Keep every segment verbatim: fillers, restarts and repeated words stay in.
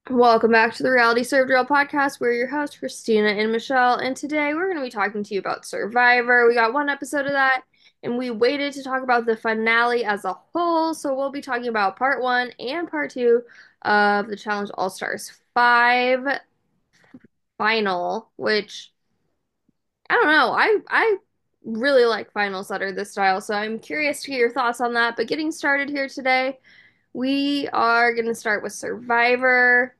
Welcome back to the Reality Served Real podcast. We're your hosts, Christina and Michelle, and today we're going to be talking to you about Survivor. We got one episode of that, and we waited to talk about the finale as a whole. So we'll be talking about part one and part two of the Challenge All Stars five final, which I don't know. I I really like finals that are this style, so I'm curious to get your thoughts on that. But getting started here today, we are going to start with Survivor.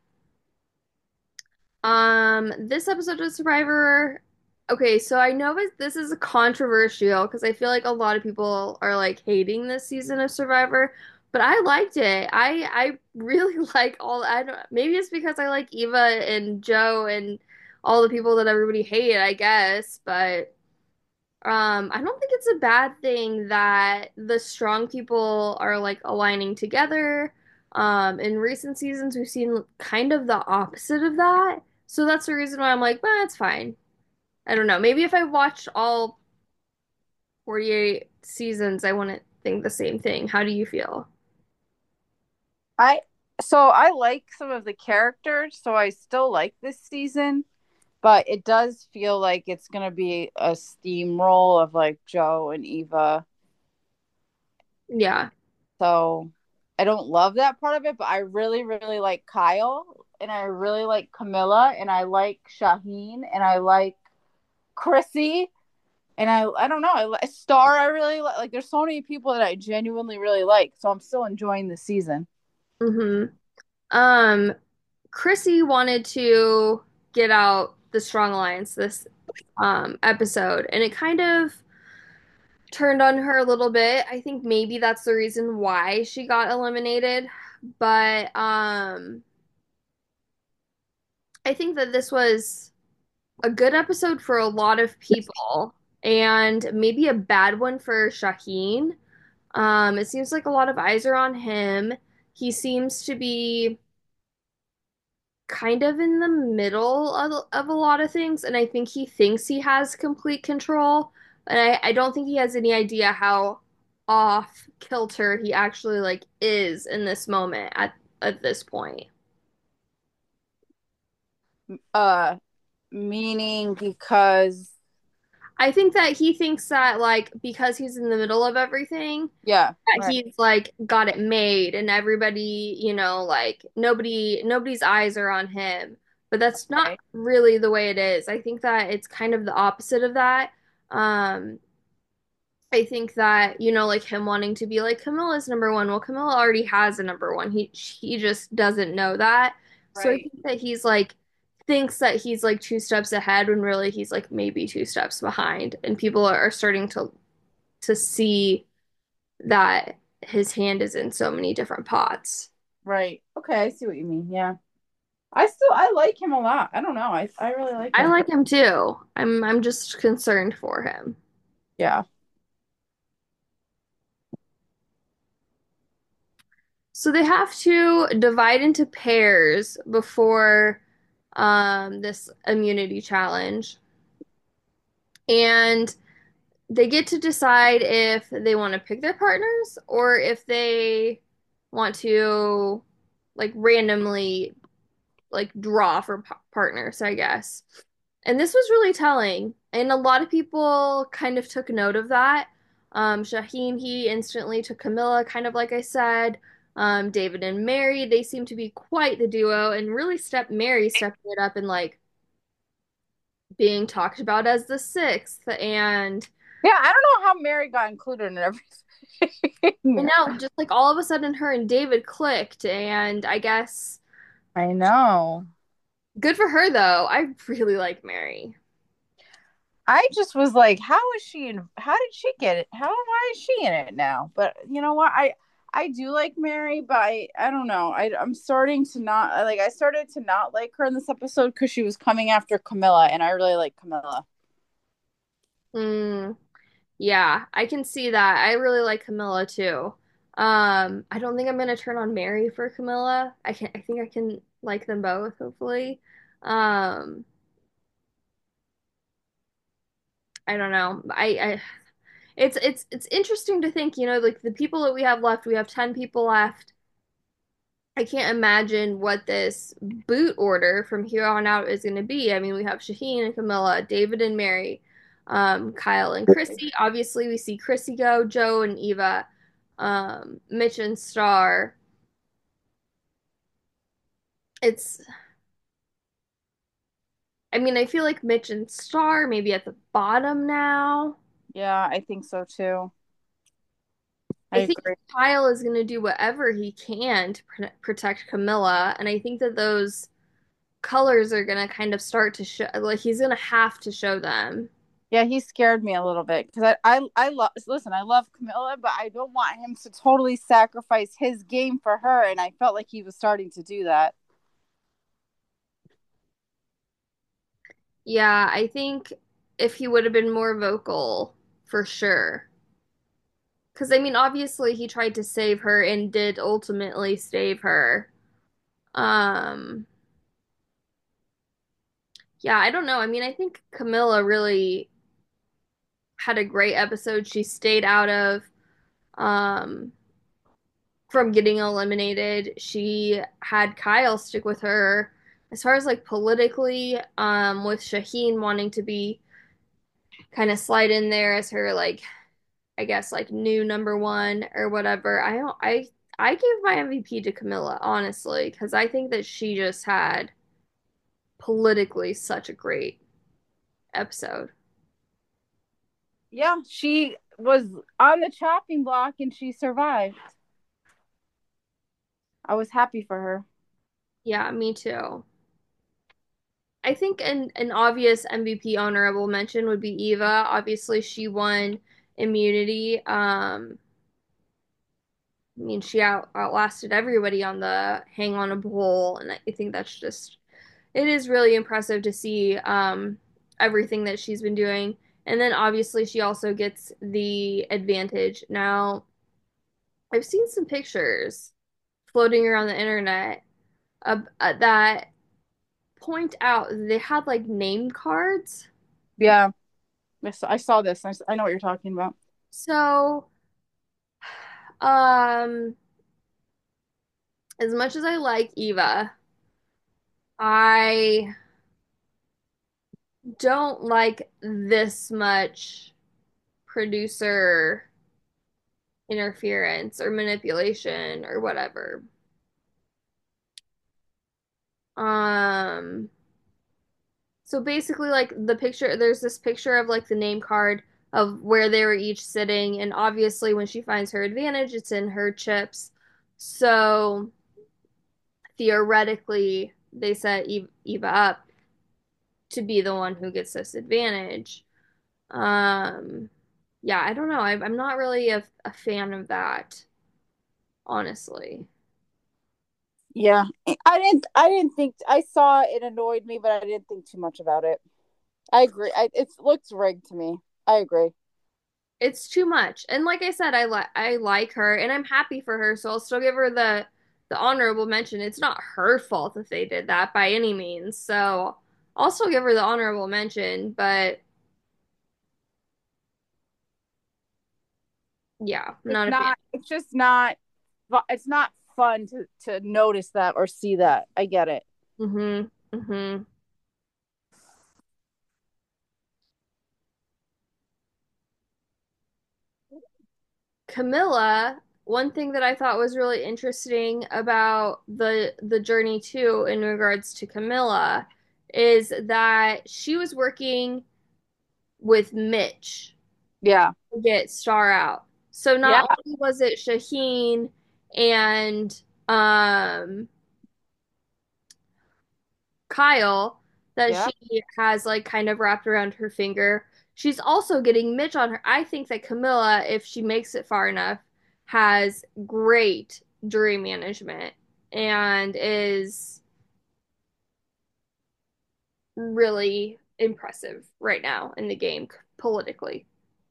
Um, this episode of Survivor. Okay, so I know it- this is controversial because I feel like a lot of people are like hating this season of Survivor, but I liked it. I I really like all. I don't. Maybe it's because I like Eva and Joe and all the people that everybody hated, I guess. But um, I don't think it's a bad thing that the strong people are like aligning together. Um, in recent seasons, we've seen kind of the opposite of that. So that's the reason why I'm like, well, it's fine. I don't know. Maybe if I watched all forty-eight seasons, I wouldn't think the same thing. How do you feel? I so I like some of the characters, so I still like this season, but it does feel like it's gonna be a steamroll of like Joe and Eva. Yeah. So I don't love that part of it, but I really, really like Kyle and I really like Camilla and I like Shaheen and I like Chrissy and I I don't know, I like Star I really like like there's so many people that I genuinely really like, so I'm still enjoying the season. Mm-hmm. Um, Chrissy wanted to get out the Strong Alliance this um episode, and it kind of turned on her a little bit. I think maybe that's the reason why she got eliminated. But um I think that this was a good episode for a lot of people and maybe a bad one for Shaheen. Um, it seems like a lot of eyes are on him. He seems to be kind of in the middle of, of a lot of things, and I think he thinks he has complete control. And I, I don't think he has any idea how off kilter he actually like is in this moment at at this point. Uh meaning because I think that he thinks that like because he's in the middle of everything, yeah, that right. he's like got it made and everybody, you know, like nobody nobody's eyes are on him. But that's not Okay. really the way it is. I think that it's kind of the opposite of that. Um, I think that, you know, like him wanting to be like Camilla's number one. Well, Camilla already has a number one. He he just doesn't know that. So I Right. think that he's like thinks that he's like two steps ahead when really he's like maybe two steps behind. And people are starting to to see that his hand is in so many different pots. Right. Okay, I see what you mean. Yeah. I still I like him a lot. I don't know. I I really like I him. like him too. I'm I'm just concerned for him. Yeah. So they have to divide into pairs before um, this immunity challenge. And they get to decide if they want to pick their partners or if they want to like randomly like draw for p partners, I guess. And this was really telling. And a lot of people kind of took note of that. Um, Shaheen, he instantly took Camilla, kind of like I said. Um, David and Mary, they seem to be quite the duo and really step Mary stepping it up and like being talked about as the sixth. And Yeah, I don't know how Mary got included in I everything. know, just like all of a sudden her and David clicked. And I guess I know. good for her though. I really like Mary. I just was like, how is she in how did she get it? How why is she in it now? But you know what? I I do like Mary, but I I don't know. I I'm starting to not like I started to not like her in this episode because she was coming after Camilla and I really like Camilla. Mm. Yeah, I can see that. I really like Camilla too. Um, I don't think I'm gonna turn on Mary for Camilla. I can I think I can like them both, hopefully. Um, I don't know. I, I it's it's it's interesting to think, you know, like the people that we have left, we have ten people left. I can't imagine what this boot order from here on out is going to be. I mean, we have Shaheen and Camilla, David and Mary, um, Kyle and Chrissy. Obviously, we see Chrissy go, Joe and Eva, um, Mitch and Star. It's, I mean, I feel like Mitch and Star maybe at the bottom now. Yeah, I think so too. I I think agree. Kyle is going to do whatever he can to pr protect Camilla, and I think that those colors are going to kind of start to show, like, he's going to have to show them. Yeah, he scared me a little bit because I, I, I love. Listen, I love Camilla, but I don't want him to totally sacrifice his game for her. And I felt like he was starting to do that. Yeah, I think if he would have been more vocal, for sure. Because, I mean, obviously he tried to save her and did ultimately save her. Um, yeah, I don't know. I mean, I think Camilla really had a great episode. She stayed out of um from getting eliminated. She had Kyle stick with her. As far as like politically, um, with Shaheen wanting to be kind of slide in there as her like I guess like new number one or whatever. I don't I I gave my M V P to Camilla, honestly, because I think that she just had politically such a great episode. Yeah, she was on the chopping block and she survived. I was happy for her. Yeah, me too. I think an an obvious M V P honorable mention would be Eva. Obviously, she won immunity. Um, I mean, she out outlasted everybody on the hang on a pole, and I think that's just it is really impressive to see um, everything that she's been doing. And then obviously she also gets the advantage. Now, I've seen some pictures floating around the internet uh, uh, that point out they had like name cards. Yeah, I saw this. I know what you're talking about. So, um, as much as I like Eva, I don't like this much producer interference or manipulation or whatever. Um, so basically, like the picture, there's this picture of like the name card of where they were each sitting, and obviously, when she finds her advantage, it's in her chips. So theoretically, they set Eva up to be the one who gets this advantage. Um, yeah, I don't know. I, I'm not really a, a fan of that, honestly. Yeah, I didn't. I didn't think. I saw it annoyed me, but I didn't think too much about it. I agree. I, it looks rigged to me. I agree. It's too much. And like I said, I like I like her and I'm happy for her, so I'll still give her the the honorable mention. It's not her fault that they did that by any means. So I'll still give her the honorable mention, but yeah, I'm It's not a fan. not. It's just not. It's not fun to to notice that or see that. I get it. Mhm. Mhm. Camilla, one thing that I thought was really interesting about the the journey too in regards to Camilla is that she was working with Mitch Yeah. get Star out. So Yeah. not only was it Shaheen and um Kyle that Yeah. she has like kind of wrapped around her finger, she's also getting Mitch on her. I think that Camilla, if she makes it far enough, has great jury management and is really impressive right now in the game politically.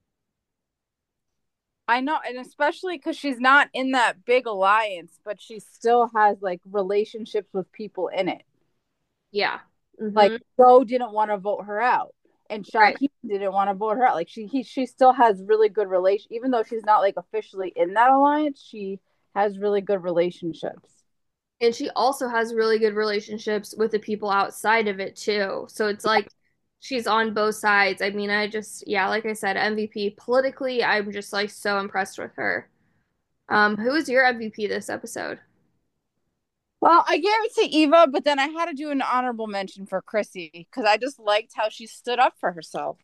I know, and especially because she's not in that big alliance, but she still has like relationships with people in it. Yeah. Like Mm-hmm. Joe didn't want to vote her out, and Right. Shaheen didn't want to vote her out. Like she, he, she still has really good relation, even though she's not like officially in that alliance. She has really good relationships. And she also has really good relationships with the people outside of it too. So it's like she's on both sides. I mean, I just, yeah, like I said, M V P politically, I'm just like so impressed with her. Um, who is your M V P this episode? Well, I gave it to Eva, but then I had to do an honorable mention for Chrissy because I just liked how she stood up for herself.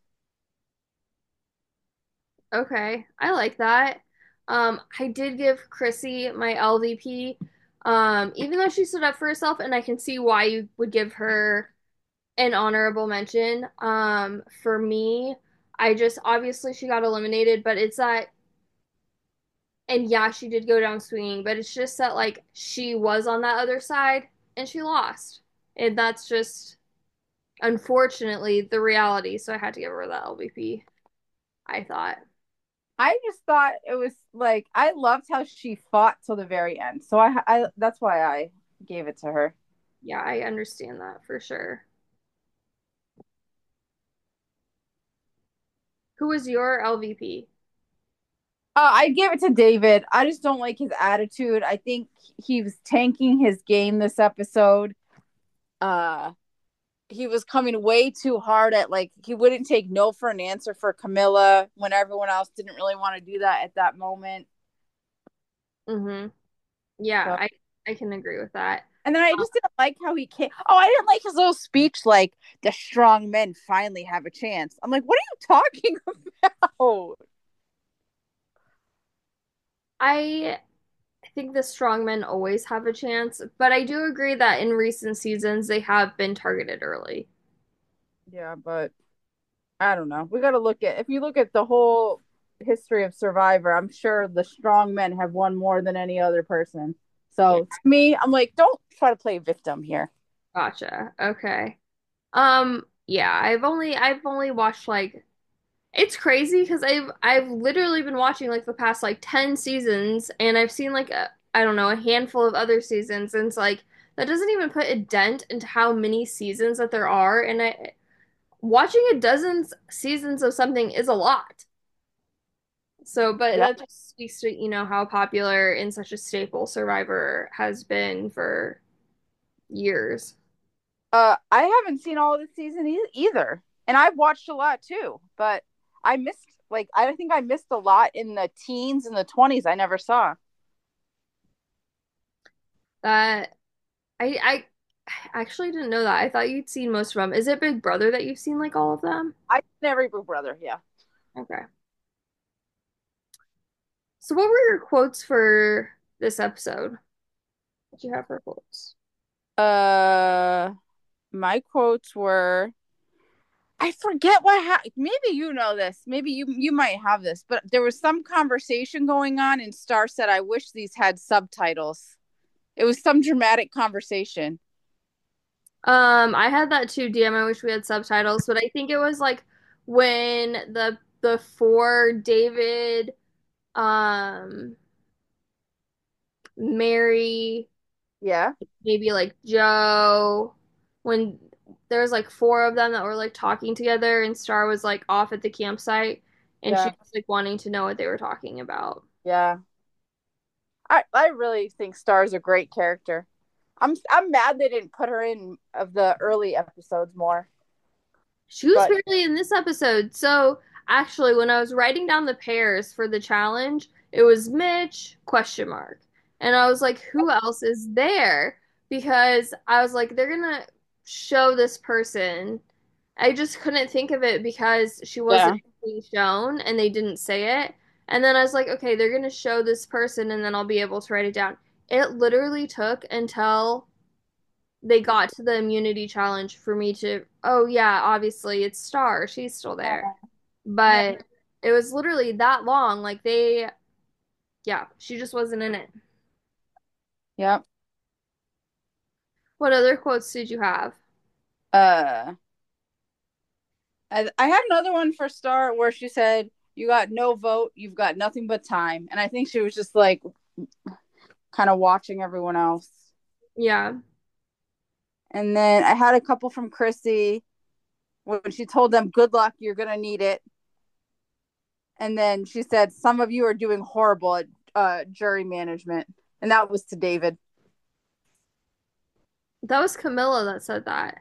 Okay, I like that. Um, I did give Chrissy my L V P, um, even though she stood up for herself, and I can see why you would give her an honorable mention. Um, for me, I just obviously she got eliminated, but it's that, and yeah, she did go down swinging, but it's just that like she was on that other side and she lost, and that's just unfortunately the reality. So I had to give her the L V P. I thought, I just thought it was like I loved how she fought till the very end. So I, I that's why I gave it to her. yeah, I understand that for sure. Who was your L V P? Uh, I gave it to David. I just don't like his attitude. I think he was tanking his game this episode. Uh, he was coming way too hard at like he wouldn't take no for an answer for Camilla when everyone else didn't really want to do that at that moment. Mm-hmm. Yeah, So, I I can agree with that. and then I just didn't like how he came. Oh, I didn't like his little speech like the strong men finally have a chance. I'm like, what are you talking about? I think the strongmen always have a chance, but I do agree that in recent seasons they have been targeted early. Yeah, but I don't know. We got to look at if you look at the whole history of Survivor, I'm sure the strong men have won more than any other person. Yeah, So to me, I'm like, don't try to play victim here. gotcha. Okay. Um, yeah, I've only I've only watched like it's crazy because I've I've literally been watching like the past like ten seasons and I've seen like a, I don't know, a handful of other seasons and it's like that doesn't even put a dent into how many seasons that there are and I watching a dozen seasons of something is a lot. So, but Yeah. that just speaks to, you know, how popular and such a staple Survivor has been for years. Uh, I haven't seen all of the season e- either, and I've watched a lot too. But I missed, like, I think I missed a lot in the teens and the twenties. I never saw. That I I actually didn't know that. I thought you'd seen most of them. Is it Big Brother that you've seen like all of them? I never Big Brother. Yeah. Okay. So what were your quotes for this episode? What you have for quotes? Uh, my quotes were I forget what ha- maybe you know this. Maybe you you might have this, but there was some conversation going on and Star said I wish these had subtitles. It was some dramatic conversation. Um, I had that too, D M. I wish we had subtitles, but I think it was like when the before David, um, Mary, Yeah. maybe like Joe, when there was like four of them that were like talking together and Star was like off at the campsite and she Yeah. was like wanting to know what they were talking about. Yeah. I I really think Star's a great character. I'm I'm mad they didn't put her in of the early episodes more. She was But barely in this episode. So actually, when I was writing down the pairs for the challenge, it was Mitch question mark, and I was like, who else is there? Because I was like, they're gonna show this person. I just couldn't think of it because she yeah. wasn't being shown and they didn't say it. And then I was like, okay, they're gonna show this person, and then I'll be able to write it down. It literally took until they got to the immunity challenge for me to, oh yeah, obviously it's Star, she's still there. Yeah. But it was literally that long. Like they, yeah, she just wasn't in it. Yeah. What other quotes did you have? Uh I, I had another one for Star where she said, "You got no vote, you've got nothing but time." And I think she was just like kind of watching everyone else. Yeah. And then I had a couple from Chrissy when she told them, "Good luck, you're gonna need it." And then she said, "Some of you are doing horrible at uh, jury management," and that was to David. That was Camilla that said that.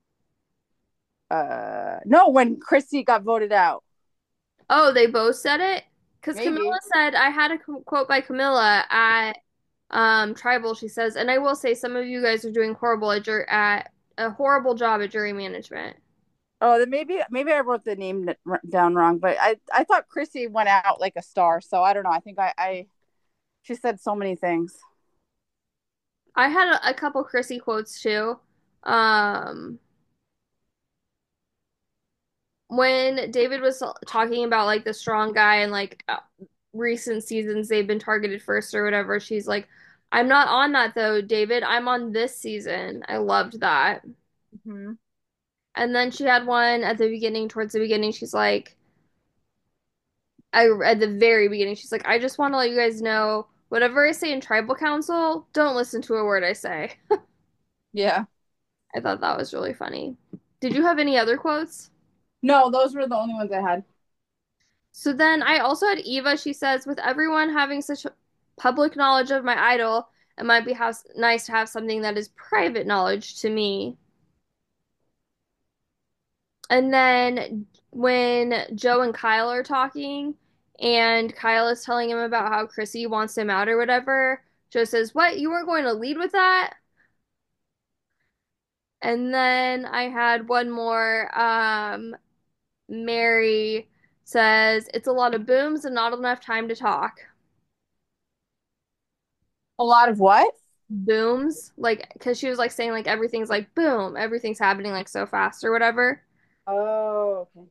Uh, no, when Chrissy got voted out. Oh, they both said it? Because Camilla Maybe. said, I had a qu- quote by Camilla at um, Tribal. She says, and I will say some of you guys are doing horrible at, jur at a horrible job at jury management. Oh, then maybe maybe I wrote the name down wrong, but I I thought Chrissy went out like a star, so I don't know. I think I I she said so many things. I had a, a couple Chrissy quotes too. Um, when David was talking about like the strong guy and like uh, recent seasons they've been targeted first or whatever, she's like, I'm not on that though, David. I'm on this season. I loved that. Hmm. And then she had one at the beginning, towards the beginning, she's like, I at the very beginning, she's like, I just want to let you guys know whatever I say in tribal council, don't listen to a word I say. Yeah. I thought that was really funny. Did you have any other quotes? No, those were the only ones I had. So then I also had Eva. She says, with everyone having such public knowledge of my idol, it might be house nice to have something that is private knowledge to me. And then when Joe and Kyle are talking, and Kyle is telling him about how Chrissy wants him out or whatever, Joe says, what? You weren't going to lead with that? And then I had one more. Um, Mary says, it's a lot of booms and not enough time to talk. A lot of what? Booms, like, because she was like saying, like, everything's like boom, everything's happening like so fast or whatever. Oh, okay.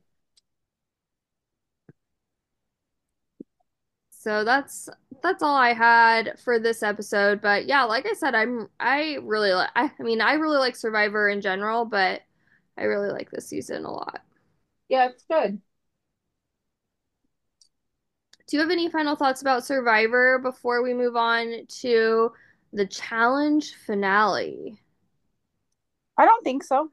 So that's that's all I had for this episode. But yeah, like I said, I'm I really like I, I mean I really like Survivor in general, but I really like this season a lot. Yeah, it's good. Do you have any final thoughts about Survivor before we move on to the challenge finale? I don't think so.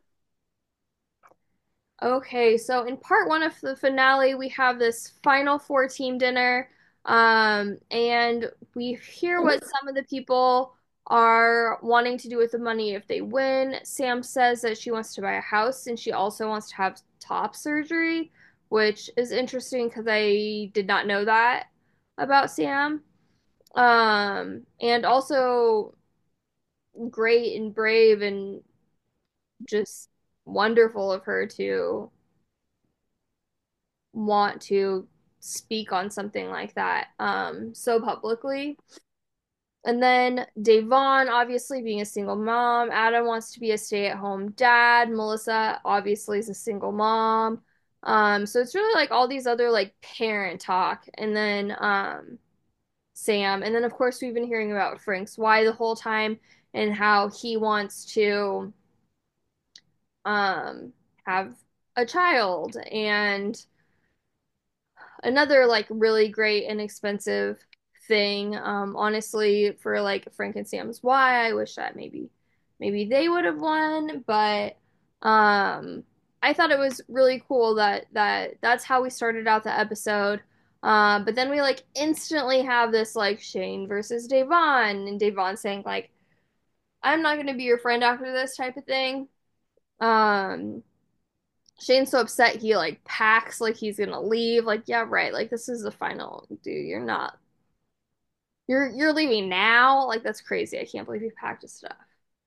Okay, so in part one of the finale, we have this final four team dinner, um, and we hear what some of the people are wanting to do with the money if they win. Sam says that she wants to buy a house and she also wants to have top surgery, which is interesting because I did not know that about Sam. Um, and also great and brave and just wonderful of her to want to speak on something like that um so publicly. And then Devon obviously being a single mom, Adam wants to be a stay-at-home dad, Melissa obviously is a single mom. Um so it's really like all these other like parent talk and then um Sam and then of course we've been hearing about Frank's why the whole time and how he wants to um have a child and another like really great inexpensive thing. Um, honestly, for like Frank and Sam's why, I wish that maybe maybe they would have won, but um, I thought it was really cool that that that's how we started out the episode. Um, but then we like instantly have this like Shane versus Devon, and Devon saying like, "I'm not going to be your friend after this" type of thing. Um, Shane's so upset he like packs like he's gonna leave. Like, yeah, right. Like this is the final, dude. You're not. You're you're leaving now. Like that's crazy. I can't believe you packed his stuff.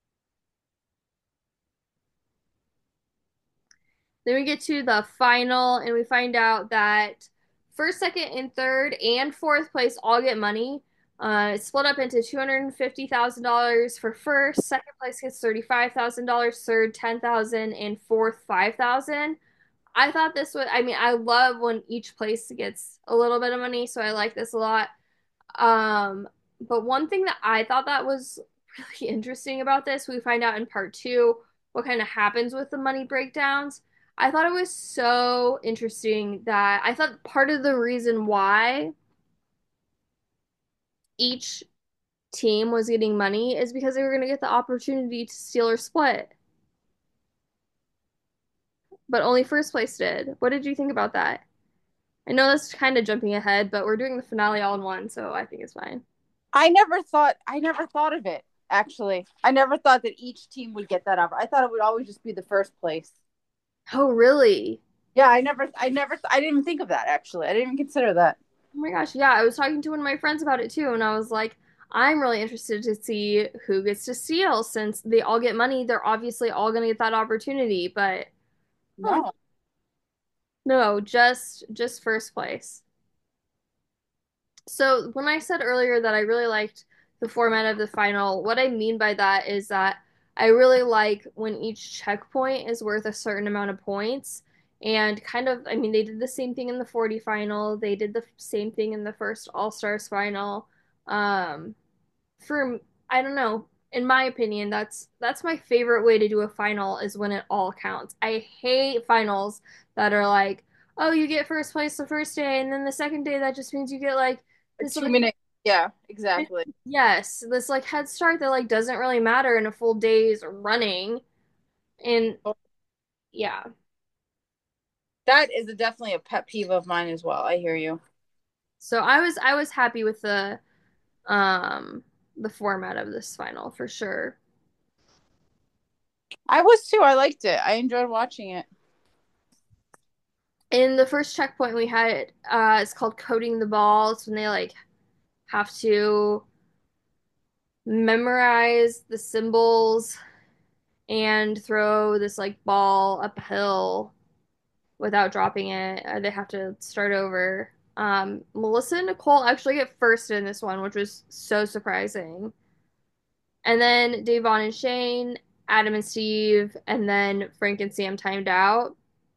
Then we get to the final, and we find out that first, second, and third, and fourth place all get money. Uh, it's split up into two hundred fifty thousand dollars for first. Second place gets thirty-five thousand dollars. Third, ten thousand, and fourth, five thousand. I thought this was, I mean, I love when each place gets a little bit of money, so I like this a lot. Um, but one thing that I thought that was really interesting about this, we find out in part two what kind of happens with the money breakdowns. I thought it was so interesting that I thought part of the reason why each team was getting money is because they were going to get the opportunity to steal or split, but only first place did. What did you think about that? I know that's kind of jumping ahead, but we're doing the finale all in one, so I think it's fine. I never thought I never thought of it. actually. I never thought that each team would get that offer. I thought it would always just be the first place. Oh, really? Yeah, I never, I never, I didn't even think of that actually. I didn't even consider that. Oh my gosh, yeah, I was talking to one of my friends about it too, and I was like, I'm really interested to see who gets to steal since they all get money. They're obviously all going to get that opportunity, but huh, No, no, just just first place. So when I said earlier that I really liked the format of the final, what I mean by that is that I really like when each checkpoint is worth a certain amount of points. And kind of, I mean, they did the same thing in the forty final. They did the same thing in the first All Stars final. Um, for I don't know, in my opinion, that's that's my favorite way to do a final is when it all counts. I hate finals that are like, oh, you get first place the first day, and then the second day that just means you get like a this two like minute. Yeah, exactly. yes, this like head start that like doesn't really matter in a full day's running. And yeah. That is a, definitely a pet peeve of mine as well. I hear you. So I was I was happy with the um the format of this final for sure. I was too. I liked it. I enjoyed watching it. In the first checkpoint we had uh it's called coding the balls when they like have to memorize the symbols and throw this like ball up a hill without dropping it. Uh, they have to start over. Um, Melissa and Nicole actually get first in this one, which was so surprising. And then Davon and Shane, Adam and Steve, and then Frank and Sam timed out.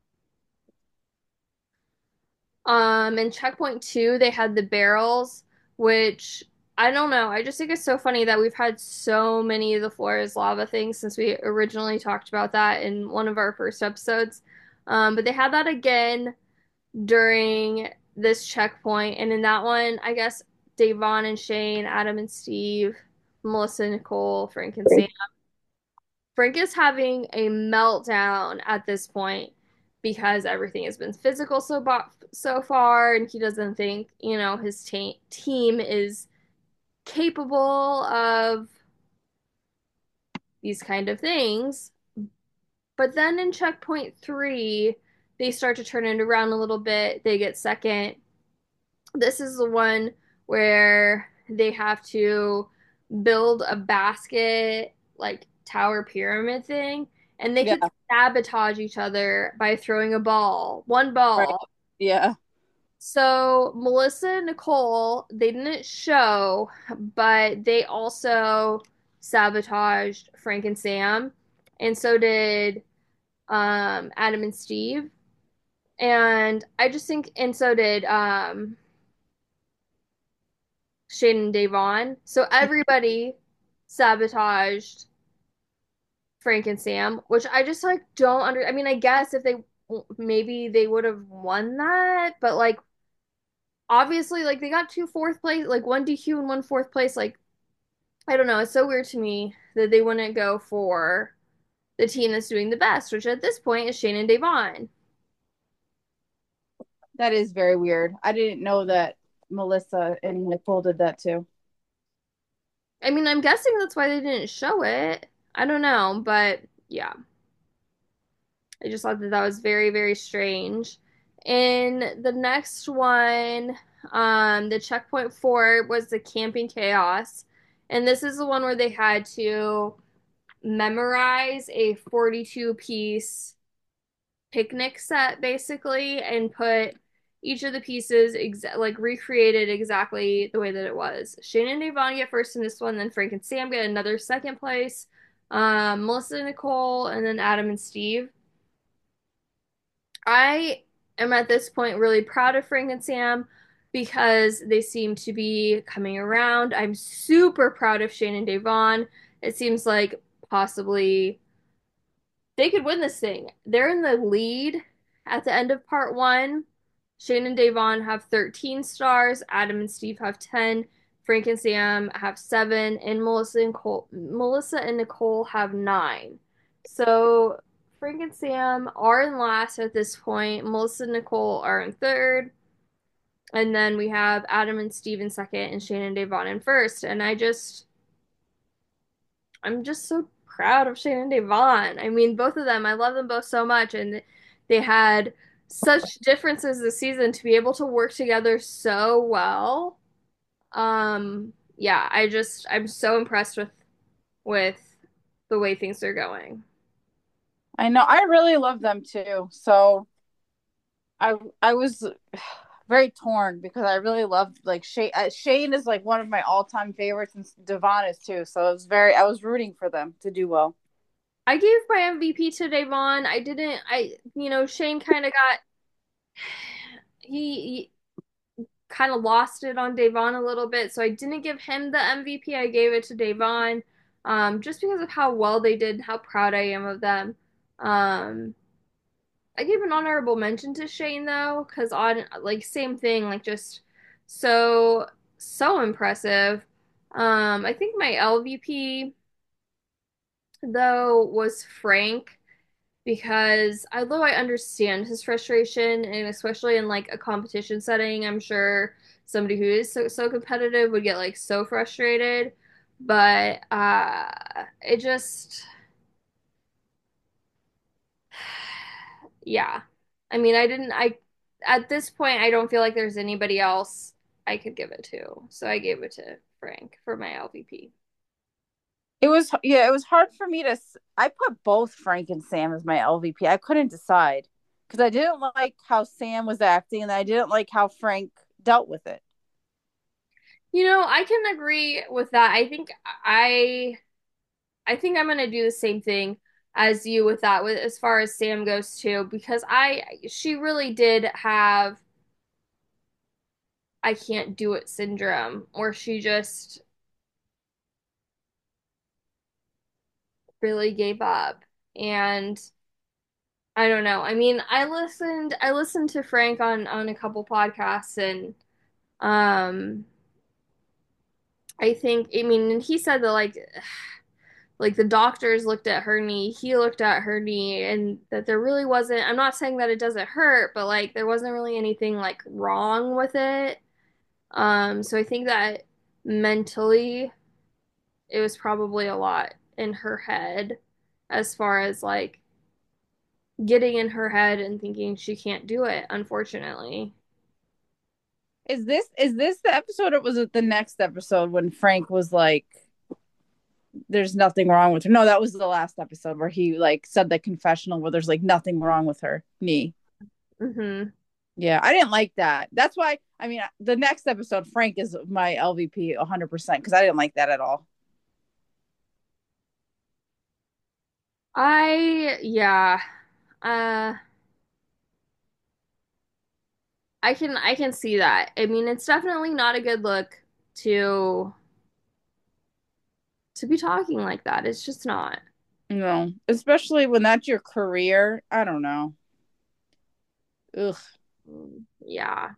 Um, in checkpoint two, they had the barrels, which I don't know. I just think it's so funny that we've had so many of the floor is lava things since we originally talked about that in one of our first episodes. Um, but they had that again during this checkpoint, and in that one, I guess Davon and Shane, Adam and Steve, Melissa, Nicole, Frank and Sam. Frank is having a meltdown at this point because everything has been physical so bo- so far, and he doesn't think you know his ta- team is capable of these kind of things. But then in checkpoint three, they start to turn it around a little bit. They get second. This is the one where they have to build a basket, like tower pyramid thing, and they Yeah, could sabotage each other by throwing a ball, one right. ball. Yeah, So Melissa and Nicole, they didn't show, but they also sabotaged Frank and Sam, and so did um, Adam and Steve. And I just think, and so did um, Shane and Davon. So everybody sabotaged Frank and Sam, which I just like don't under. I mean, I guess if they maybe they would have won that, but like obviously, like they got two fourth place, like one D Q and one fourth place. Like I don't know, it's so weird to me that they wouldn't go for the team that's doing the best, which at this point is Shane and Davon. that is very weird. I didn't know that Melissa and Nicole did that too. I mean, I'm guessing that's why they didn't show it. I don't know, but yeah. I just thought that that was very, very strange. In the next one, um, the checkpoint four was the camping chaos. And this is the one where they had to memorize a forty-two piece picnic set basically and put each of the pieces exa- like recreated exactly the way that it was. Shane and Devon get first in this one, then Frank and Sam get another second place. Um, Melissa and Nicole, and then Adam and Steve. I am at this point really proud of Frank and Sam because they seem to be coming around. I'm super proud of Shane and Devon. It seems like possibly they could win this thing. They're in the lead at the end of part one. Shane and Devon have thirteen stars. Adam and Steve have ten. Frank and Sam have seven. And Melissa and Cole, Melissa and Nicole have nine. So Frank and Sam are in last at this point. Melissa and Nicole are in third. And then we have Adam and Steve in second and Shane and Devon in first. And I just I'm just so proud of Shane and Devon. I mean, both of them, I love them both so much, and they had such differences this season to be able to work together so well. Um, yeah, I just I'm so impressed with with the way things are going. I know. I really love them too. So I I was very torn because I really loved like Shane. Uh, Shane is like one of my all time favorites, and Devon is too. So it was very. I was rooting for them to do well. I gave my M V P to Devon. I didn't I you know, Shane kind of got he, he kind of lost it on Devon a little bit, so I didn't give him the M V P. I gave it to Devon, um, just because of how well they did, how proud I am of them. Um, I gave an honorable mention to Shane though, because on like same thing, like just so so impressive. Um, I think my L V P though was Frank because although I understand his frustration, and especially in like a competition setting, I'm sure somebody who is so so competitive would get like so frustrated. But uh, it just, yeah. I mean, I didn't. I At this point, I don't feel like there's anybody else I could give it to, so I gave it to Frank for my L V P. It was yeah. It was hard for me to. I put both Frank and Sam as my L V P. I couldn't decide because I didn't like how Sam was acting, and I didn't like how Frank dealt with it. You know, I can agree with that. I think I I think I'm gonna do the same thing as you with that, with as far as Sam goes too, because I she really did have I can't do it syndrome, or she just really gave up. And I don't know. I mean, I listened I listened to Frank on on a couple podcasts, and um I think I mean he said that like like the doctors looked at her knee, he looked at her knee, and that there really wasn't, I'm not saying that it doesn't hurt, but like there wasn't really anything like wrong with it. Um, so I think that mentally it was probably a lot in her head as far as like getting in her head and thinking she can't do it, unfortunately. Is this is this the episode? Or was it the next episode when Frank was like, "There's nothing wrong with her"? No, that was the last episode where he like said the confessional where there's like nothing wrong with her knee. Hmm. Yeah, I didn't like that. That's why I mean the next episode, Frank is my L V P one hundred percent because I didn't like that at all. I yeah. Uh I can I can see that. I mean, it's definitely not a good look to to be talking like that. It's just not. You know, especially when that's your career. I don't know. Ugh. Mm, yeah.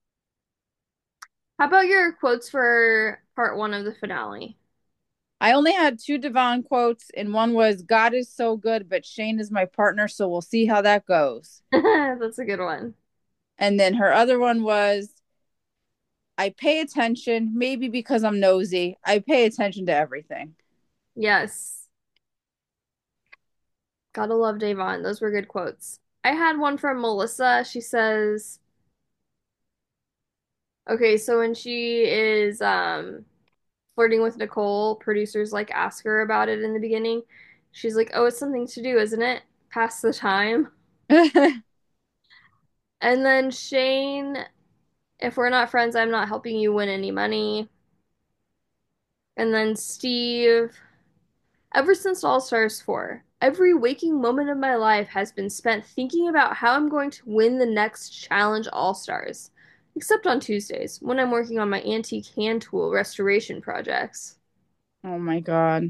How about your quotes for part one of the finale? I only had two Devon quotes, and one was "God is so good, but Shane is my partner, so we'll see how that goes." That's a good one. And then her other one was, "I pay attention, maybe because I'm nosy. I pay attention to everything." Yes. Gotta love Davon. Those were good quotes. I had one from Melissa. She says, okay, so when she is um flirting with Nicole, producers like ask her about it in the beginning. She's like, "Oh, it's something to do, isn't it? Pass the time." And then Shane, "If we're not friends, I'm not helping you win any money." And then Steve, "Ever since All Stars four, every waking moment of my life has been spent thinking about how I'm going to win the next Challenge All Stars. Except on Tuesdays, when I'm working on my antique hand tool restoration projects." Oh my god.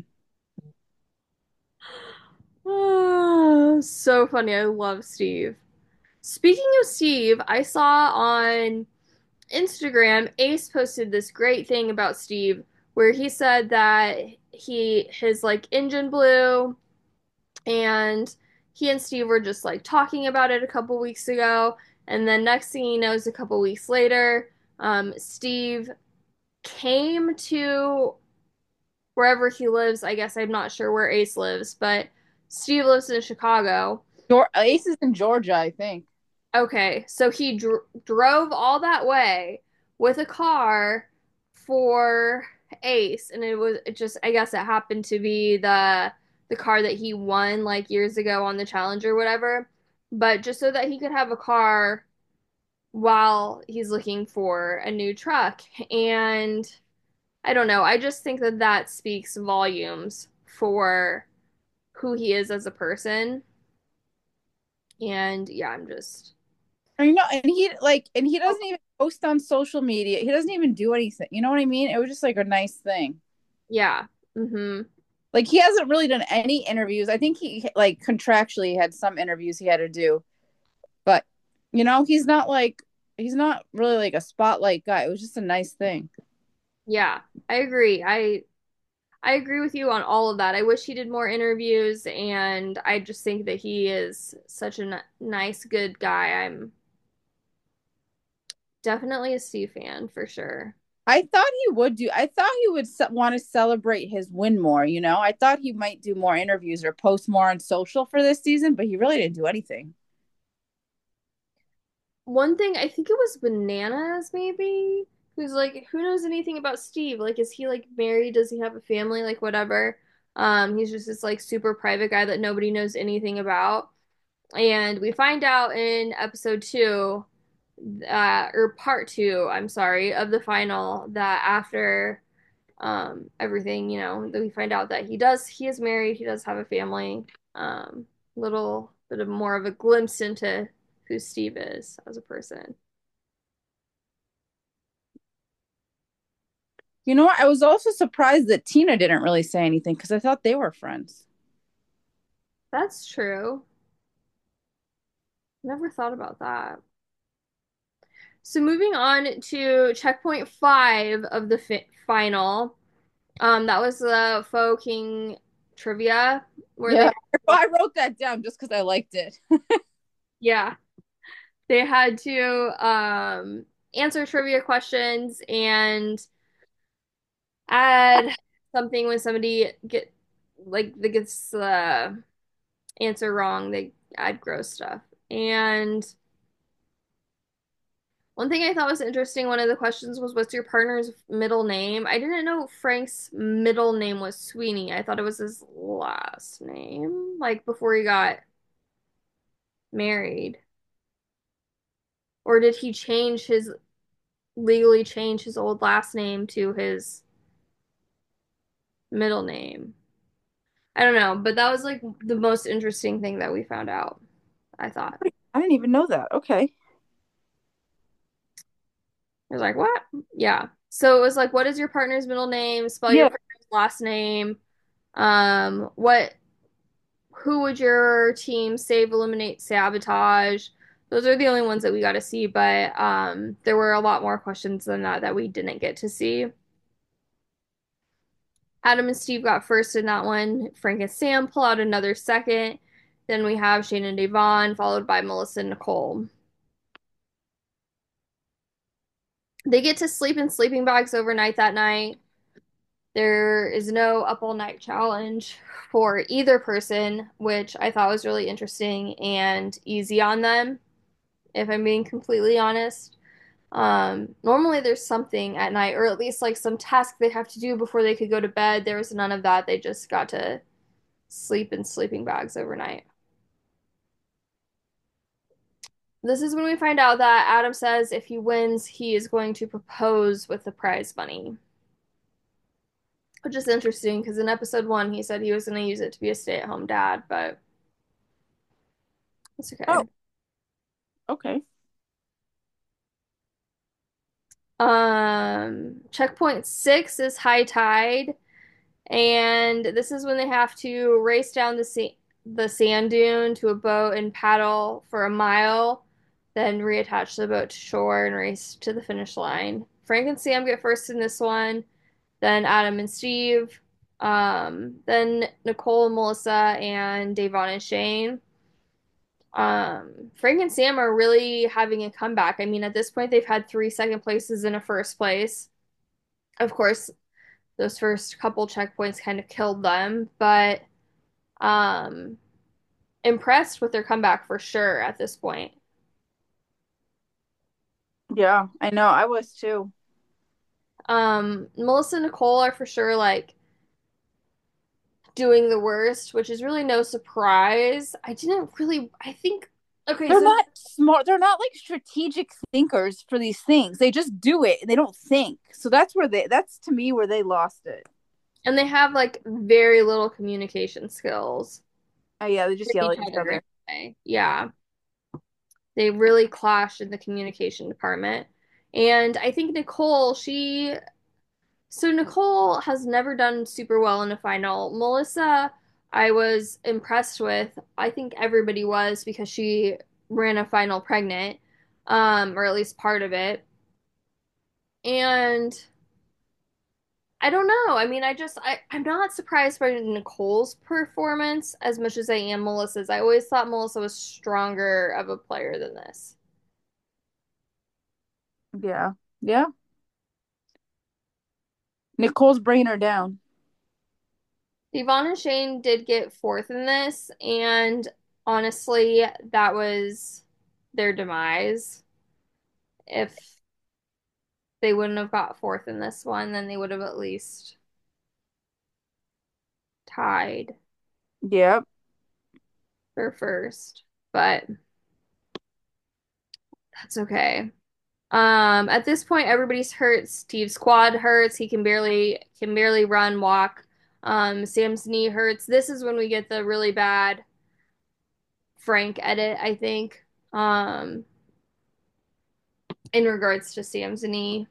Ah, so funny. I love Steve. Speaking of Steve, I saw on Instagram, Ace posted this great thing about Steve where he said that he his like engine blew, and he and Steve were just like talking about it a couple weeks ago, and then next thing he knows, a couple weeks later, um, Steve came to wherever he lives. I guess I'm not sure where Ace lives, but Steve lives in Chicago. Your Ace is in Georgia, I think. Okay, so he dr drove all that way with a car for Ace, and it was it just I guess it happened to be the the car that he won like years ago on the challenge or whatever. But just so that he could have a car while he's looking for a new truck. And I don't know, I just think that that speaks volumes for who he is as a person. And yeah, I'm just I know, and he like, and he doesn't even post on social media. He doesn't even do anything. You know what I mean? It was just like a nice thing. yeah. Mm-hmm. Like he hasn't really done any interviews. I think he like contractually had some interviews he had to do, but you know, he's not like he's not really like a spotlight guy. It was just a nice thing. Yeah, I agree. I I agree with you on all of that. I wish he did more interviews, and I just think that he is such a n nice, good guy. I'm definitely a Steve fan for sure. I thought he would do. I thought he would ce- want to celebrate his win more. You know, I thought he might do more interviews or post more on social for this season, but he really didn't do anything. One thing, I think it was Bananas, maybe, who's like, who knows anything about Steve? Like, is he like married? Does he have a family? Like, whatever. Um, he's just this like super private guy that nobody knows anything about. And we find out in episode two, uh, or part two, I'm sorry, of the final that after um everything, you know, that we find out that he does he is married, he does have a family. Um, little bit of more of a glimpse into who Steve is as a person. You know what? I was also surprised that Tina didn't really say anything because I thought they were friends. That's true. Never thought about that. So moving on to checkpoint five of the fi final. Um, that was the Faux King trivia where they, Yeah, I wrote that down just because I liked it. yeah, they had to um answer trivia questions and add something when somebody get like that gets the answer wrong. They add gross stuff. And one thing I thought was interesting, one of the questions was, what's your partner's middle name? I didn't know Frank's middle name was Sweeney. I thought it was his last name, like before he got married. Or did he change his, legally change his old last name to his middle name? I don't know, but that was like the most interesting thing that we found out, I thought. I didn't even know that. Okay. I was like, what? Yeah. So it was like, what is your partner's middle name? Spell your Yeah. partner's last name. Um, what who would your team save, eliminate, sabotage? Those are the only ones that we got to see, but um, there were a lot more questions than that that we didn't get to see. Adam and Steve got first in that one. Frank and Sam pull out another second. Then we have Shane and Devon, followed by Melissa and Nicole. They get to sleep in sleeping bags overnight that night. There is no up all night challenge for either person, which I thought was really interesting and easy on them, if I'm being completely honest. Um, normally there's something at night, or at least like some task they have to do before they could go to bed. There was none of that. They just got to sleep in sleeping bags overnight. This is when we find out that Adam says if he wins, he is going to propose with the prize money, which is interesting because in episode one, he said he was going to use it to be a stay-at-home dad, but it's Oh, okay. okay. Um, checkpoint six is high tide, and this is when they have to race down the sa the sand dune to a boat and paddle for a mile, then reattach the boat to shore and race to the finish line. Frank and Sam get first in this one, then Adam and Steve, um, then Nicole and Melissa, and Davon and Shane. Um, Frank and Sam are really having a comeback. I mean, at this point, they've had three second places in a first place. Of course, those first couple checkpoints kind of killed them, but um impressed with their comeback for sure at this point. Yeah, I know. I was too. Um, Melissa and Nicole are for sure like doing the worst, which is really no surprise. I didn't really, I think, okay, They're so, not smart. They're not like strategic thinkers for these things. They just do it and they don't think. So that's where they, that's to me where they lost it. and they have like very little communication skills Oh, yeah, they just with yell each at each other other. anyway. Yeah, they really clashed in the communication department. And I think Nicole, she, so Nicole has never done super well in a final. Melissa, I was impressed with. I think everybody was because she ran a final pregnant, um, or at least part of it. And I don't know. I mean, I just I, I'm not surprised by Nicole's performance as much as I am Melissa's. I always thought Melissa was stronger of a player than this. Yeah. Yeah. Nicole's bringing her down. Devon and Shane did get fourth in this, and honestly, that was their demise. If they wouldn't have got fourth in this one, then they would have at least tied Yep. for first. But that's okay. Um, at this point, everybody's hurt. Steve's quad hurts. He can barely can barely run, walk. Um, Sam's knee hurts. This is when we get the really bad Frank edit, I think. Um, in regards to Sam's knee.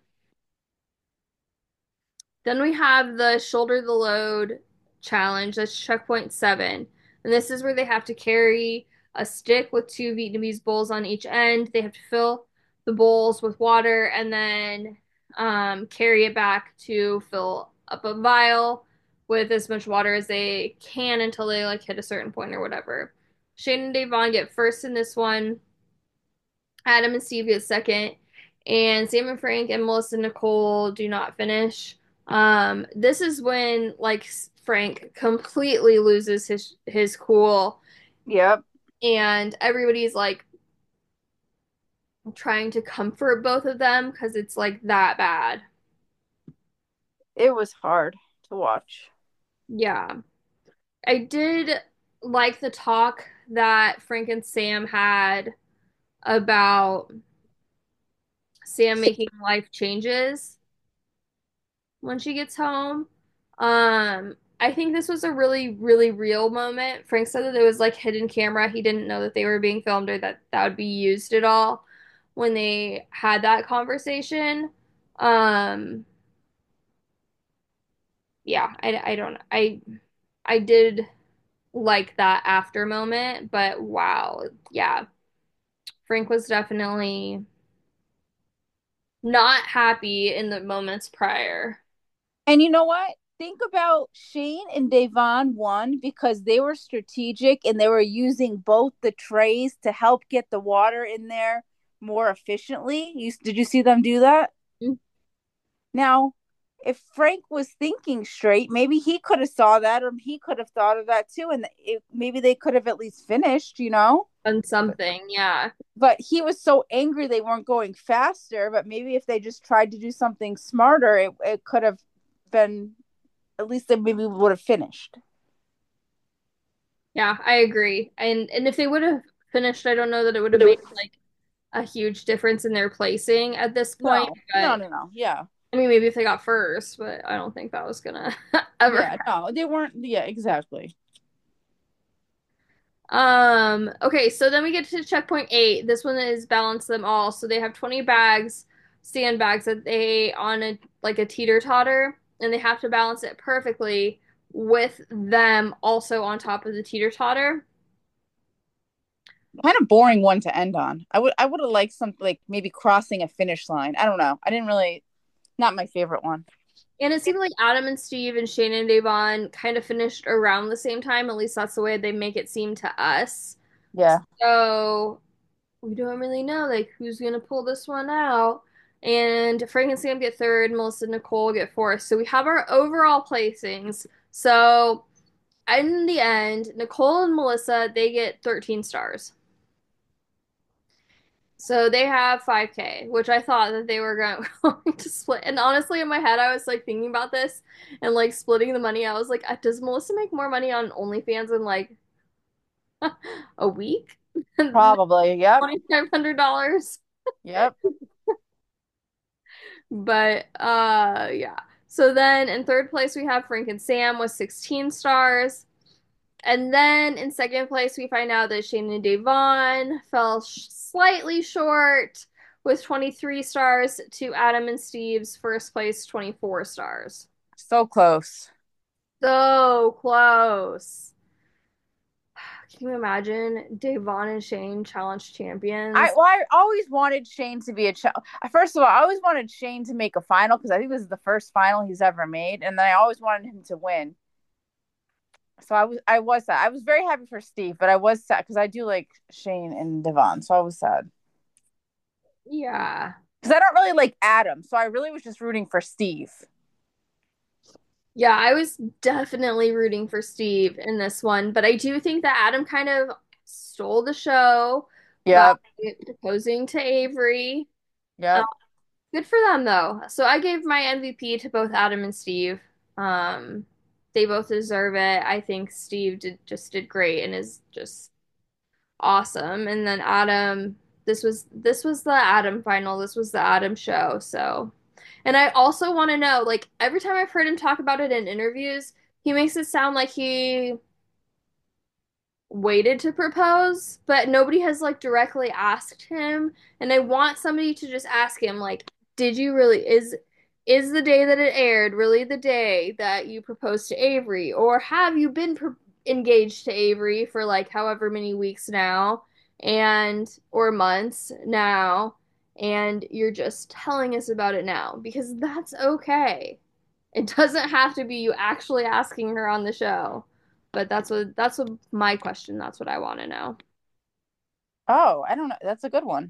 Then we have the shoulder the load challenge. That's checkpoint seven. And this is where they have to carry a stick with two Vietnamese bowls on each end. They have to fill the bowls with water and then um, carry it back to fill up a vial with as much water as they can until they like hit a certain point or whatever. Shane and Davon get first in this one. Adam and Steve get second, and Sam and Frank and Melissa and Nicole do not finish. Um, this is when like Frank completely loses his his cool, Yep. and everybody's like trying to comfort both of them because it's like that bad. It was hard to watch. Yeah, I did like the talk that Frank and Sam had about Sam making life changes when she gets home. Um, I think this was a really, really real moment. Frank said that it was like hidden camera. He didn't know that they were being filmed or that that would be used at all when they had that conversation. Um, yeah, I, I don't I I did like that after moment, but wow, yeah, Frank was definitely not happy in the moments prior. And you know what? Think about Shane and Devon won because they were strategic and they were using both the trays to help get the water in there more efficiently. You, did you see them do that? Now, if Frank was thinking straight, maybe he could have saw that, or he could have thought of that too, and it, maybe they could have at least finished, you know. On something, yeah. But he was so angry they weren't going faster. But maybe if they just tried to do something smarter, it, it could have been at least they maybe would have finished. Yeah, I agree. And and if they would have finished, I don't know that it would have But it made was like a huge difference in their placing at this point. no, no, But no, no. Yeah, I mean, maybe if they got first, but I don't think that was gonna ever yeah, happen. no, they weren't. Yeah, exactly. Um, okay, so then we get to checkpoint eight. This one is balance them all. So they have twenty bags, sandbags that they on a like a teeter-totter, and they have to balance it perfectly with them also on top of the teeter-totter. Kind of boring one to end on. I would, I would have liked something like maybe crossing a finish line. I don't know. I didn't really. Not my favorite one. And it seemed like Adam and Steve and Shane and Davon kind of finished around the same time. At least that's the way they make it seem to us. Yeah. So we don't really know like who's gonna pull this one out. And Frank and Sam get third, Melissa and Nicole get fourth. So we have our overall placings. So in the end, Nicole and Melissa, they get thirteen stars. So they have five K, which I thought that they were going, going to split. And honestly, in my head, I was like thinking about this and like splitting the money. I was like, uh, does Melissa make more money on OnlyFans in like a week than Probably. Yep. twenty-five hundred dollars? Yep. But uh yeah. So then in third place we have Frank and Sam with sixteen stars. And then in second place we find out that Shane and Devon fell sh slightly short with twenty-three stars to Adam and Steve's first place twenty-four stars. So close. So close. Can you imagine Devon and Shane challenge I champions? well, I always wanted Shane to be a ch- first of all, I always wanted Shane to make a final because I think this is the first final he's ever made, and then I always wanted him to win. So I was I was sad. I was very happy for Steve, but I was sad because I do like Shane and Devon, so I was sad Yeah. because I don't really like Adam, so I really was just rooting for Steve. Yeah, I was definitely rooting for Steve in this one, but I do think that Adam kind of stole the show by Yep, proposing to Avery. Uh, yep. good for them though. So I gave my M V P to both Adam and Steve. Um, they both deserve it. I think Steve did just did great and is just awesome. And then Adam, this was this was the Adam final. This was the Adam show. So, and I also want to know, like every time I've heard him talk about it in interviews, he makes it sound like he waited to propose, but nobody has like directly asked him. And I want somebody to just ask him, like, did you really is is the day that it aired really the day that you proposed to Avery, or have you been pro engaged to Avery for like however many weeks now, and or months now, and you're just telling us about it now because that's okay. It doesn't have to be you actually asking her on the show. But that's what that's what my question. That's what I want to know. Oh, I don't know. That's a good one.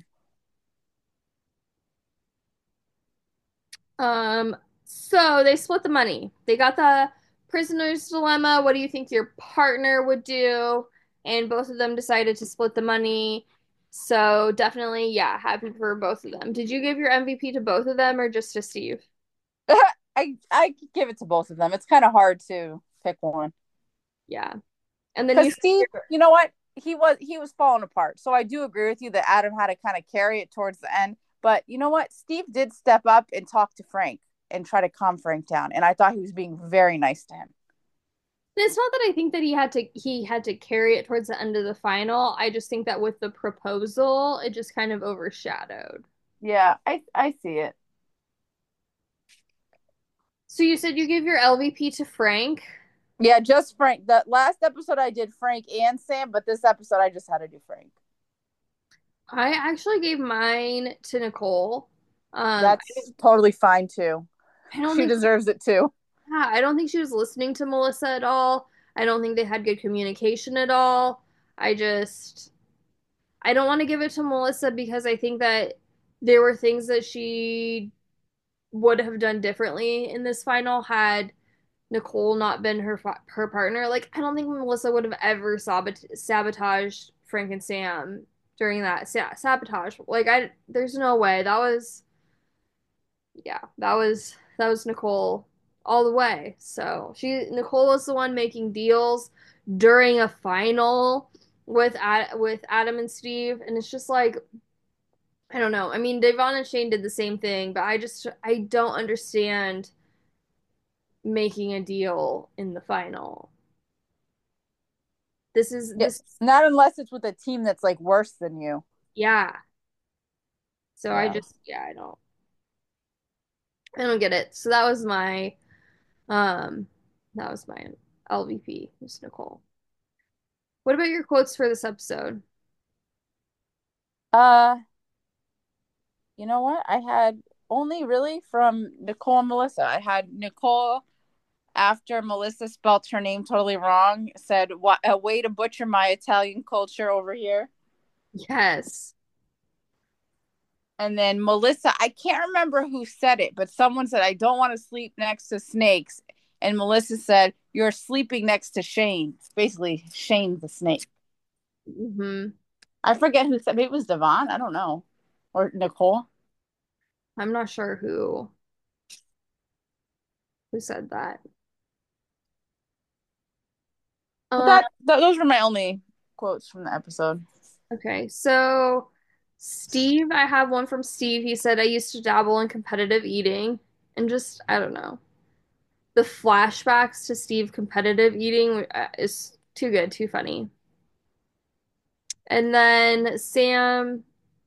Um, so they split the money. They got the prisoner's dilemma. What do you think your partner would do? And both of them decided to split the money. So definitely, yeah, happy for both of them. Did you give your M V P to both of them or just to Steve? I I give it to both of them. It's kind of hard to pick one Yeah. And then you because said Steve, your- you know what? He was he was falling apart. So I do agree with you that Adam had to kind of carry it towards the end. But you know what? Steve did step up and talk to Frank and try to calm Frank down, and I thought he was being very nice to him. and it's not that I think that he had to he had to carry it towards the end of the final. I just think that with the proposal, it just kind of overshadowed. Yeah, I I see it. So you said you gave your L V P to Frank. Yeah, just Frank. The last episode I did Frank and Sam, but this episode I just had to do Frank. I actually gave mine to Nicole. Um, That's totally fine too. I don't She think, deserves it too. yeah, I don't think she was listening to Melissa at all. I don't think they had good communication at all. I just, I don't want to give it to Melissa because I think that there were things that she would have done differently in this final had Nicole not been her her partner. Like, I don't think Melissa would have ever sabot sabotaged Frank and Sam during that sa sabotage. Like, I there's no way. That was yeah, that was that was Nicole all the way. So she Nicole was the one making deals during a final with Ad, with Adam and Steve, and it's just like I don't know. I mean, Devon and Shane did the same thing, but I just I don't understand making a deal in the final. This is Yeah, this not unless it's with a team that's like worse than you. yeah. So I Yeah. just yeah, I don't I don't get it. So that was my um that was my L V P, Miss Nicole. What about your quotes for this episode? Uh, you know what? I had only really from Nicole and Melissa. I had Nicole after Melissa spelt her name totally wrong, said, "What a way to butcher my Italian culture over here." Yes. And then Melissa, I can't remember who said it, but someone said, I don't want to sleep next to snakes. And Melissa said, you're sleeping next to Shane. It's basically Shane the snake. Hmm. I forget who said, maybe it was Devon. I don't know. Or Nicole. I'm not sure who who said that. But Uh, that, th- those were my only quotes from the episode. okay, so Steve, I have one from Steve. He said, I used to dabble in competitive eating and just, I don't know. The flashbacks to Steve competitive eating uh, is too good, too funny. And then Sam,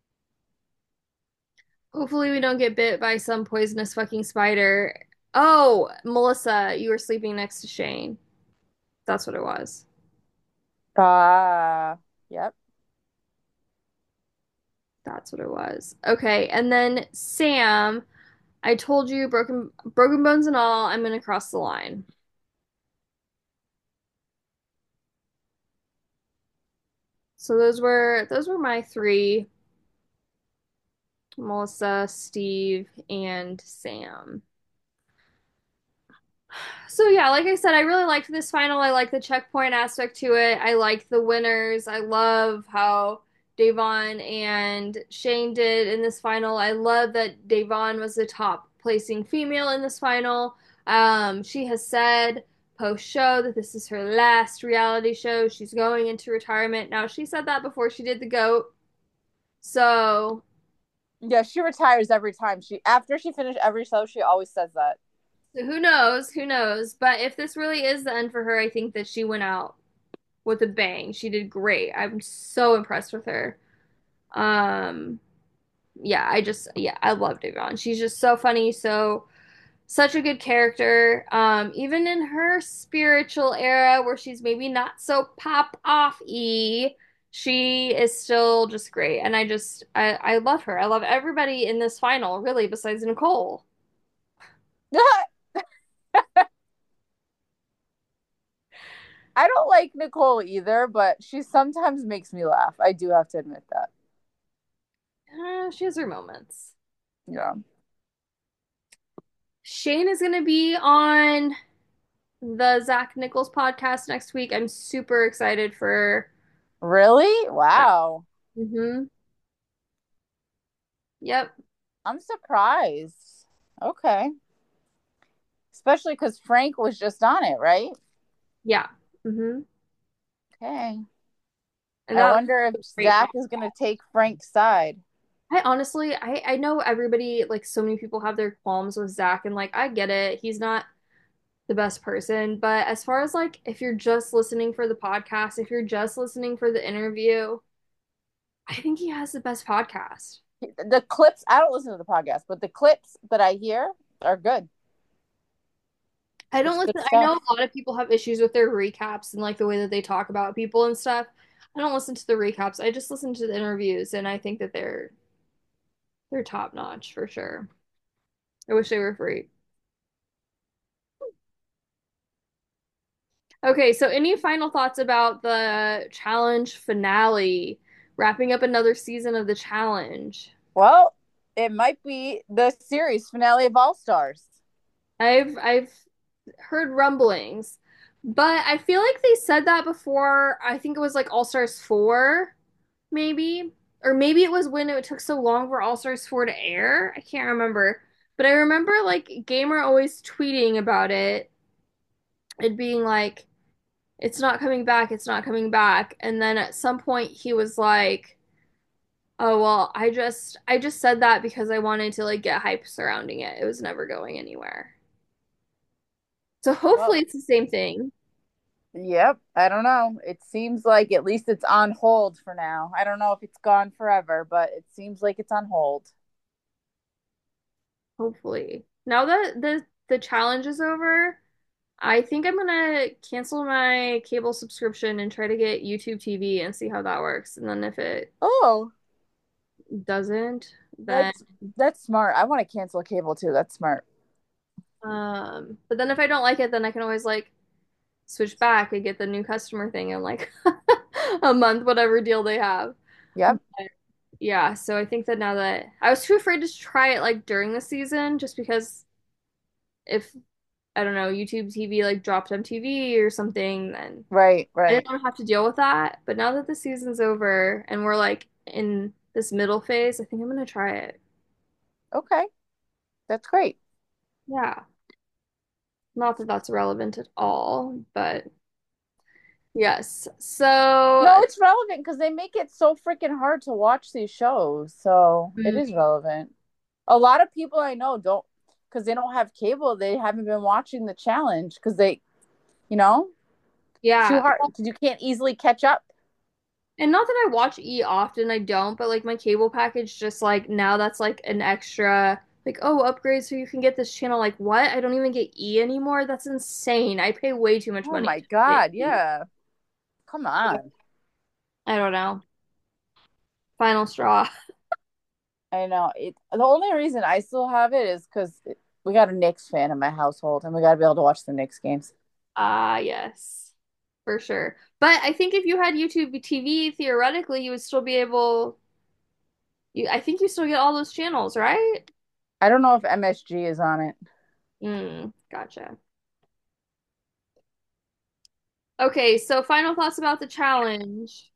hopefully we don't get bit by some poisonous fucking spider. Oh, Melissa, you were sleeping next to Shane. That's what it was. Ah, yep. That's what it was. Okay, and then Sam, I told you broken broken bones and all, I'm gonna cross the line. So those were those were my three, Melissa, Steve, and Sam. So yeah, like I said, I really liked this final. I like the checkpoint aspect to it. I like the winners. I love how Davon and Shane did in this final. I love that Davon was the top placing female in this final. Um, she has said post show that this is her last reality show. She's going into retirement. Now, she said that before she did the GOAT. So Yeah, she retires every time. She after she finished every show, she always says that. So who knows? Who knows? But if this really is the end for her, I think that she went out with a bang. She did great. I'm so impressed with her. Um, yeah, I just yeah, I love Devon. She's just so funny, so such a good character. Um, even in her spiritual era where she's maybe not so pop off-y, she is still just great. And I just I I love her. I love everybody in this final, really, besides Nicole. I don't like Nicole either, but she sometimes makes me laugh. I do have to admit that. Uh, she has her moments. Yeah. Shane is going to be on the Zach Nichols podcast next week. I'm super excited for Really? that. Wow. Mm-hmm. Yep. I'm surprised. Okay. Especially because Frank was just on it, right? Yeah. Mm-hmm. Okay. And I that wonder if was great. Zach is going to take Frank's side. I honestly, I I know everybody, like so many people have their qualms with Zach, and like I get it. He's not the best person, but as far as like if you're just listening for the podcast, if you're just listening for the interview, I think he has the best podcast. The clips, I don't listen to the podcast, but the clips that I hear are good. I don't It's good listen. I stuff. know a lot of people have issues with their recaps and like the way that they talk about people and stuff. I don't listen to the recaps. I just listen to the interviews, and I think that they're they're top notch for sure. I wish they were free. Okay, so any final thoughts about the challenge finale, wrapping up another season of the challenge? Well, it might be the series finale of All Stars. I've I've heard rumblings, but I feel like they said that before. I think it was like All Stars four, maybe. Or maybe it was when it took so long for All Stars four to air. I can't remember. But I remember like Gamer always tweeting about it and being like, it's not coming back, it's not coming back. And then at some point he was like, oh well, I just I just said that because I wanted to like get hype surrounding it. It was never going anywhere. So hopefully Well, it's the same thing. yep. I don't know. It seems like at least it's on hold for now. I don't know if it's gone forever, but it seems like it's on hold. Hopefully. Now that the the challenge is over, I think I'm gonna cancel my cable subscription and try to get YouTube T V and see how that works. And then if it Oh, doesn't, then that's that's smart. I want to cancel cable too. That's smart. um but then if I don't like it, then I can always like switch back and get the new customer thing in like a month, whatever deal they have. Yep. Yeah, so I think that now that I was too afraid to try it like during the season, just because if I don't know, YouTube T V like dropped M T V or something, then Right, I didn't right. want to have to deal with that. But now that the season's over and we're like in this middle phase, I think I'm gonna try it. Okay, that's great. Yeah. Not that that's relevant at all, but yes. No, So, it's relevant because they make it so freaking hard to watch these shows. So it mm, is relevant. A lot of people I know don't, because they don't have cable, they haven't been watching the challenge because they, you know, too yeah. hard. Because you can't easily catch up. And not that I watch E often, I don't, but like my cable package just like now that's like an extra like oh, upgrade so you can get this channel. Like what? I don't even get E anymore. That's insane. I pay way too much Oh money my to get God. E. Yeah. Come on. I don't know. Final straw. I know. It, the only reason I still have it is because we got a Knicks fan in my household and we got to be able to watch the Knicks games. Ah, yes. For sure. But I think if you had YouTube T V, theoretically, you would still be able you I think you still get all those channels, right? I don't know if M S G is on it. Mm, gotcha. Okay, so final thoughts about the challenge.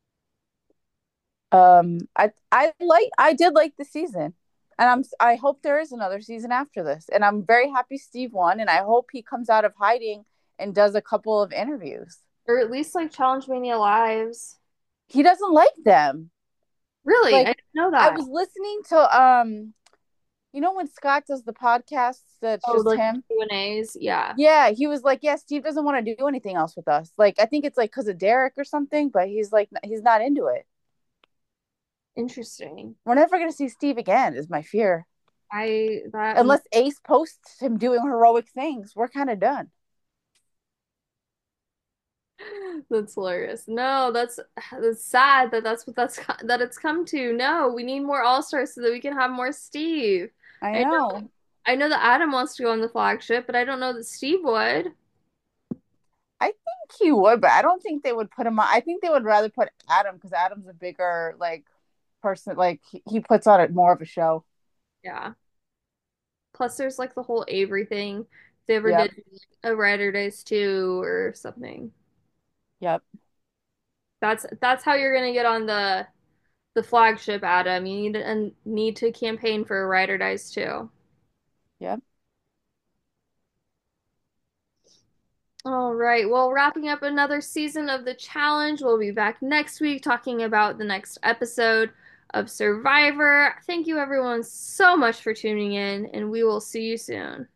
Um, I I like I did like the season, and I'm I hope there is another season after this, and I'm very happy Steve won, and I hope he comes out of hiding and does a couple of interviews. Or at least like Challenge Mania Lives. He doesn't like them. Really? I Like didn't know I that. was listening to um, you know when Scott does the podcast that's Oh, just like the him. Q and A's. Yeah. Yeah, he was like, yeah, Steve doesn't want to do anything else with us. Like I think it's like because of Derek or something, but he's like he's not into it. Interesting. We're never gonna see Steve again, is my fear. I that Unless Ace posts him doing heroic things, we're kind of done. that's hilarious. No, that's that's sad that that's what that's that it's come to. No, we need more All-Stars so that we can have more Steve. I I know know. I know that Adam wants to go on the flagship, but I don't know that Steve would. I think he would, but I don't think they would put him on. I think they would rather put Adam because Adam's a bigger like person. Like he, he puts on it more of a show. Yeah. Plus there's like the whole Avery thing. If they ever Yep. did a Rider Days two or something. Yep. That's that's how you're gonna get on the the flagship, Adam. You need and need to campaign for Ride or Dies too. Yep. All right. Well, wrapping up another season of the challenge. We'll be back next week talking about the next episode of Survivor. Thank you everyone so much for tuning in, and we will see you soon.